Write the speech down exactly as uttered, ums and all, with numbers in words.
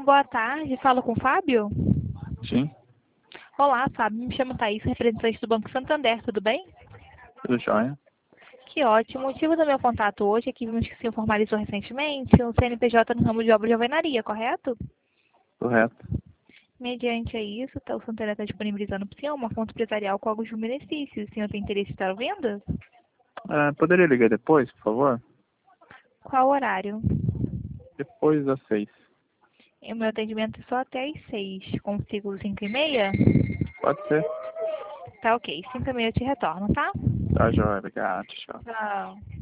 boa tarde. Falo com o Fábio? Sim, Olá, Fábio. Me chamo Thaís, representante do Banco Santander. Tudo bem? tudo jóia. Que ótimo. O motivo do meu contato hoje é que vimos que o senhor formalizou recentemente um C N P J no ramo de obra de alvenaria, correto? Correto. Mediante a isso, tá- o Santander está disponibilizando para o senhor uma conta empresarial com alguns benefícios. O senhor tem interesse em estar à venda? Ah, poderia ligar depois, por favor? Qual o horário? Depois das seis. O meu atendimento é só até às seis. Consigo cinco e meia? Pode ser? Tá ok. Cinco e meia eu te retorno, tá? Tá jóia, obrigado. Tchau. Tchau.